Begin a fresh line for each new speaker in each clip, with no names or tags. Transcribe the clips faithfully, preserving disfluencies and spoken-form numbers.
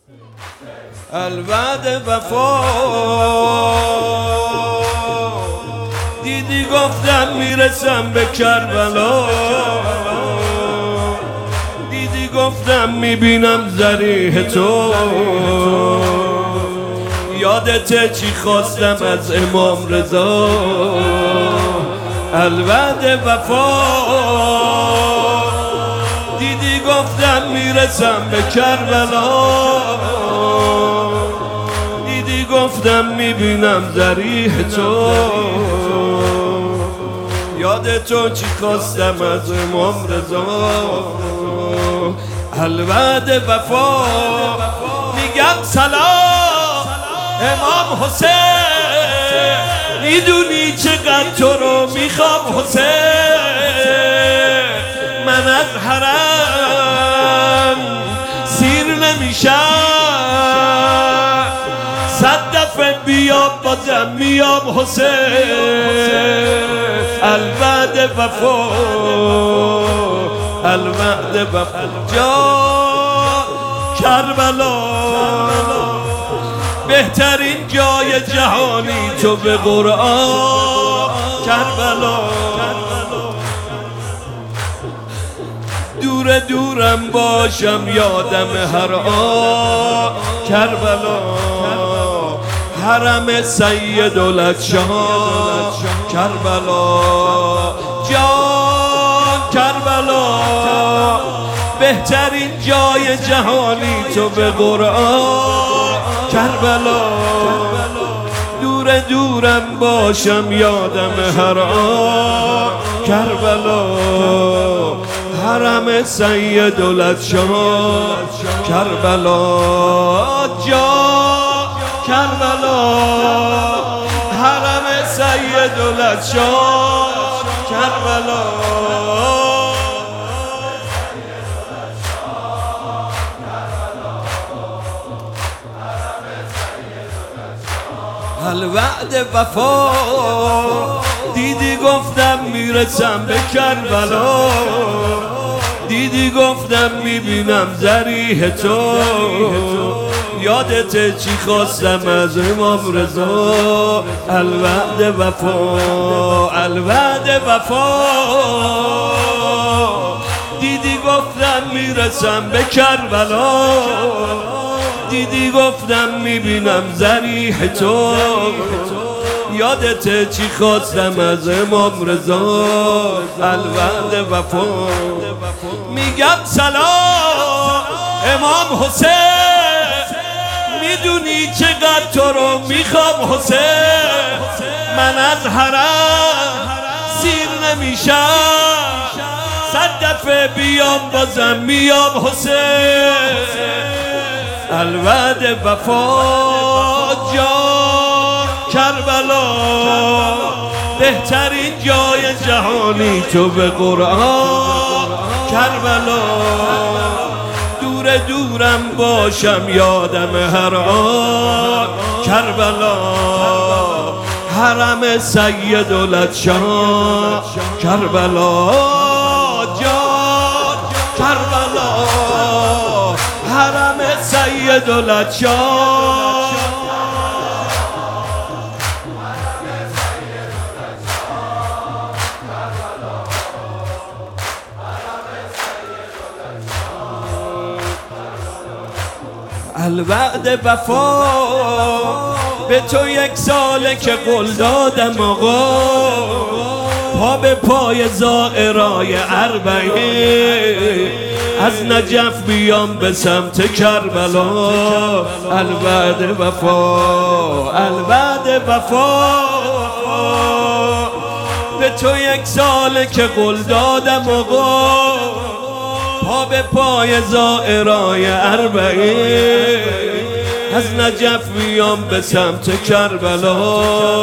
الوعد وفا دیدی گفتم میرسم به کربلا، دیدی گفتم میبینم ضریح تو، یادت چی خواستم از امام رضا. الوعد وفا دیدی گفتم میرسم به کربلا، دیدی گفتم میبینم ضریح تو، یاد تو چی خواستم از امام رضا. الوعد وفا میگم سلام امام حسین، میدونی چقدر تو رو میخوام حسین، من از حرم سیر نمیشم، صد دفعه بیام بازم میام حسین. الوعد وفا الوعد وفا جا کربلا، بهترین جای جهانی تو به قرآن کربلا. دور دورم باشم یادم هر آن کربلا، حرم سیدالشاه کربلا، جان کربلا، بهترین جای جهانی تو به قرآن کربلا. دور دورم باشم یادم هر آن کربلا، حرم سیدالشاه کربلا، جان کربلا، حرم سیدالشاه کربلا. الوعد وفا دیدی گفتم میرسم به کربلا، دیدی گفتم میبینم ضریح تو، یادت چی خواستم از امام رضا. الوعد وفا الوعد وفا دیدی گفتم میرسم به کربلا، دیدی گفتم میبینم ضریح تو، یادت چی خواستم از امام رضا. الوعد وفا میگم سلام امام حسین، میدونی چقدر تو رو میخوام حسین، من از حرم سیر نمیشم، صد دفعه بیام بازم میام حسین. الوعد وفا جان کربلا، بهترین جای جهانی تو به قرآن کربلا. دور دورم باشم یادم هر آن کربلا، حرم سیدالشاه کربلا، جان کربلا، حرم سیدالشاه. الوعد وفا به تو یک ساله که قول دادم آقا، پا به پای زائرای اربعین، از نجف بیام به سمت کربلا. الوعد وفا الوعد وفا به تو یک ساله که قول دادم آقا، پا به پای زائرای اربعین، از نجف بیام به سمت کربلا.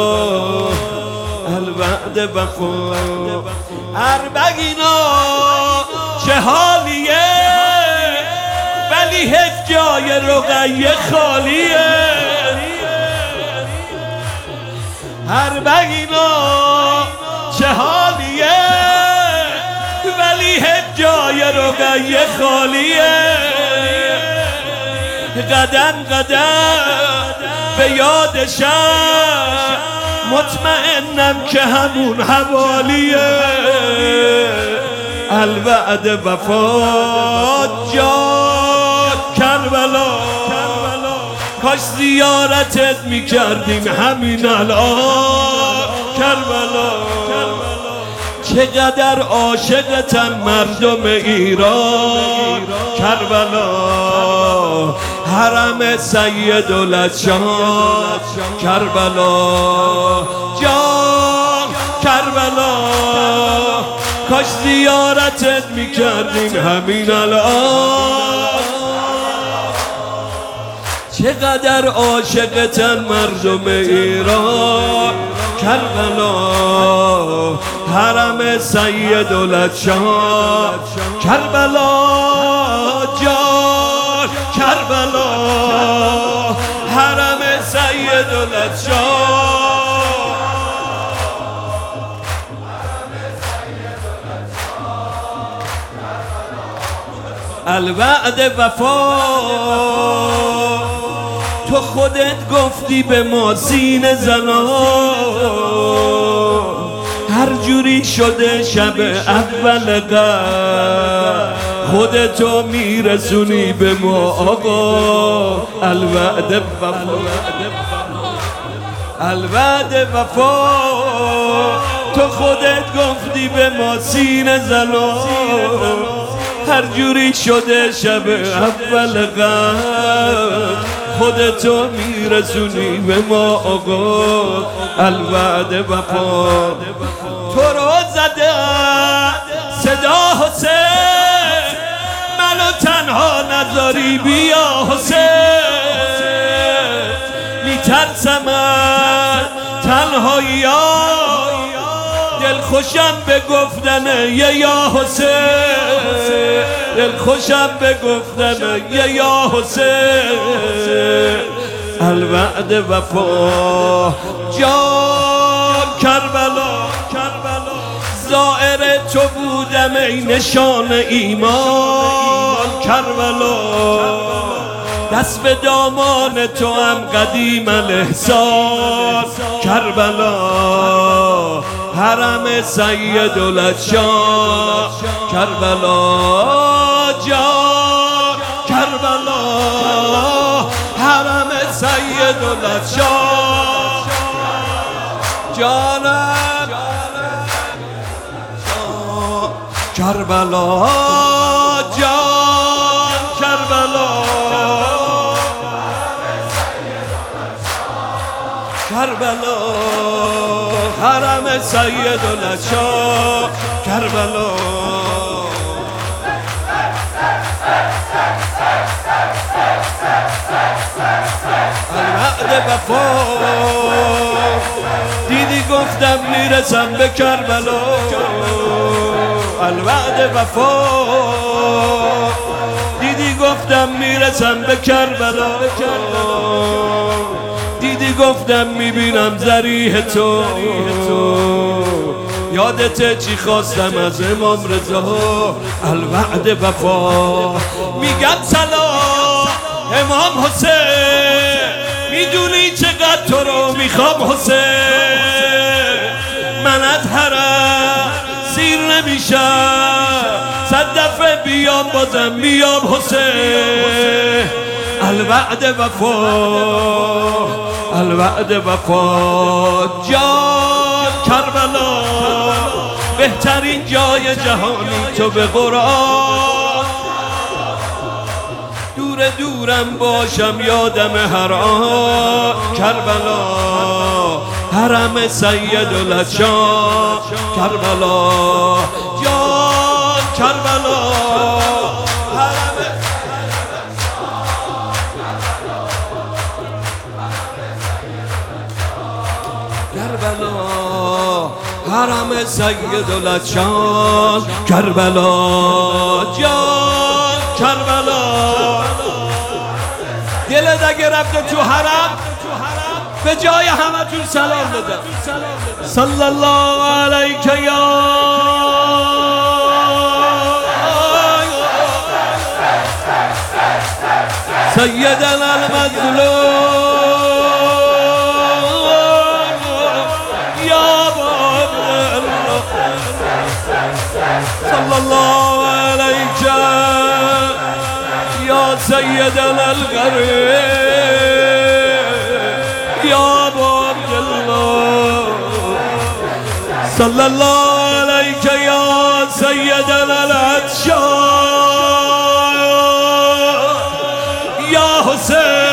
الوعد وفا اربعینا چه حالیه، ولی هیچ جای رقیه خالیه. اربعینا چه حالیه، ولی هیچ جای رقیه خالیه. قدم قدم به یادشم، مطمئنم که همون حوالیه الوعد وفات جا کربلا. کاش زیارتت میکردیم همین الان کربلا. چقدر عاشقتن مردم ایران کربلا. حرم سیدالشان کربلا جان کربلا. کاش زیارتت میکردیم همین الان. چقدر عاشقتن مردم ایران کربلا. حرم سیدالشان کربلا جان کربلا. حرم سیدالشان الوعد وفا. تو خودت گفتی به ما سینه زنا، هر جوری شده شب اول قدر خودتو میرسونی به ما آقا. الوعد وفا الوعد وفا. تو خودت گفتی به ما سینه زنا، هر جوری شده شب اول قدر خودتو میرسونی به ما آقا. الوعد وفا. تو رو زده صدا حسین، منو تنها نذاری بیا حسین. میترسم از تنهایی، دل خوشم به گفتن یه یا حسین. دل خوشم به گفتن یه یا حسین. الوعد وفا جان کربلا. زائر تو بودم ای نشان ایمان کربلا. دست به دامان تو هم قدیم الاحسان کربلا. حرم سیدالشان کربلا جان کربلا. حرم سیدالشان جانم کربلا جان کربلا. کربلا حرم سیدالشان کربلا. الوعد وفا. دیدی گفتم میرسم به کربلا. الوعد وفا. دیدی گفتم میرسم به کربلا. دیدی گفتم میبینم ذریح تو. یادت چی خواستم از امام رضا. الوعد وفا. میگم سلام امام حسین، میدونی چقدر تو رو میخوام حسین. من از حرم سیر نمیشم، صد دفعه بیام بازم بیام حسین. الوعد وفا الوعد وفا جان کربلا. بهترین جای جهانی تو به قرآن. دور دورم باشم یادم هر آن کربلا. حرم سیدالشان کربلا جان کربلا. حرم کربلا. حرم سیدالشان کربلا جان کربلا. دلت اگه رفته تو حرم به جای همتون سلام بده. صلی الله علیک یا سيدنا المظلوم يا باب الله صلى الله عليك يا سيدنا الغريب يا باب الله صلى الله عليك يا سيدنا العطشان يا حسين